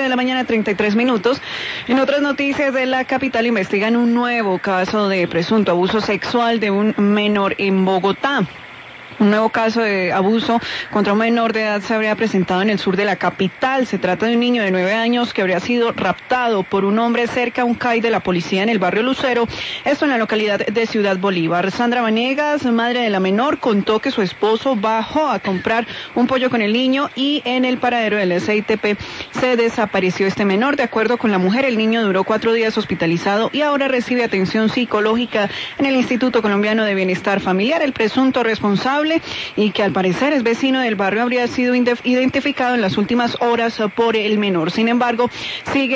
la mañana, 33 minutos. En otras noticias de la capital, investigan un nuevo caso de presunto abuso sexual de un menor en Bogotá. Un nuevo caso de abuso contra un menor de edad se habría presentado en el sur de la capital. Se trata de un niño de 9 años que habría sido raptado por un hombre cerca a un CAI de la policía en el barrio Lucero, esto en la localidad de Ciudad Bolívar. Sandra Vanegas, madre de la menor, contó que su esposo bajó a comprar un pollo con el niño y en el paradero del SITP se desapareció este menor. De acuerdo con la mujer, el niño duró 4 días hospitalizado y ahora recibe atención psicológica en el Instituto Colombiano de Bienestar Familiar. El presunto responsable, y que al parecer es vecino del barrio, habría sido identificado en las últimas horas por el menor. Sin embargo, sigue